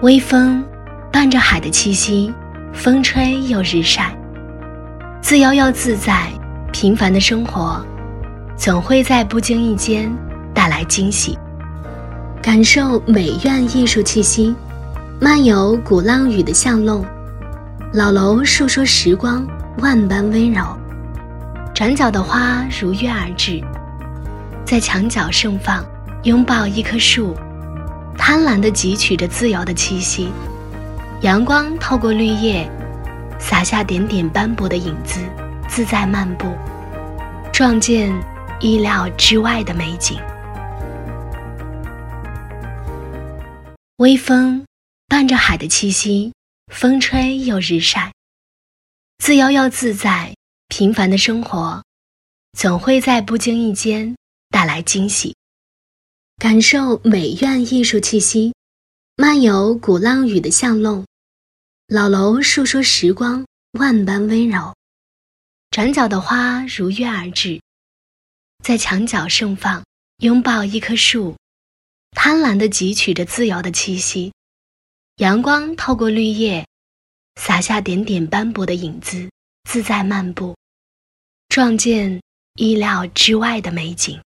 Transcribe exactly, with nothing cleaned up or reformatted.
微风伴着海的气息，风吹又日晒，自由又自在，平凡的生活总会在不经意间带来惊喜。感受美院艺术气息，漫游鼓浪屿的巷弄，老楼述说时光万般温柔，转角的花如约而至，在墙角盛放，拥抱一棵树，贪婪地汲取着自由的气息。阳光透过绿叶，洒下点点斑驳的影子，自在漫步，撞见意料之外的美景。微风伴着海的气息，风吹又日晒，自由又自在，平凡的生活总会在不经意间带来惊喜。感受美院艺术气息，漫游鼓浪屿的巷弄，老楼述说时光万般温柔，转角的花如约而至，在墙角盛放，拥抱一棵树，贪婪地汲取着自由的气息。阳光透过绿叶，洒下点点斑驳的影子，自在漫步，撞见意料之外的美景。